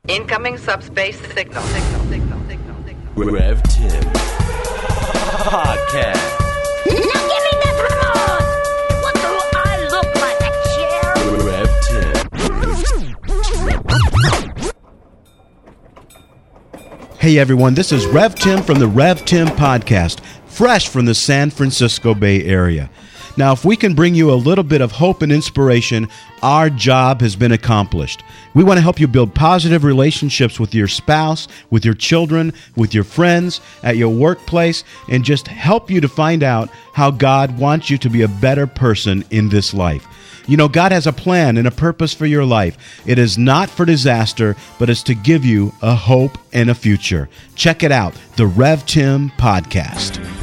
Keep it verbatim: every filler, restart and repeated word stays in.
Incoming subspace signal. Signal, signal, signal, signal. Rev Tim Podcast. Now give me that remote! What do I look like, a chair? Rev Tim. Hey everyone, this is Rev Tim from the Rev Tim Podcast, fresh from the San Francisco Bay Area. Now, if we can bring you a little bit of hope and inspiration, our job has been accomplished. We want to help you build positive relationships with your spouse, with your children, with your friends, at your workplace, and just help you to find out how God wants you to be a better person in this life. You know, God has a plan and a purpose for your life. It is not for disaster, but it's to give you a hope and a future. Check it out, the Rev Tim Podcast.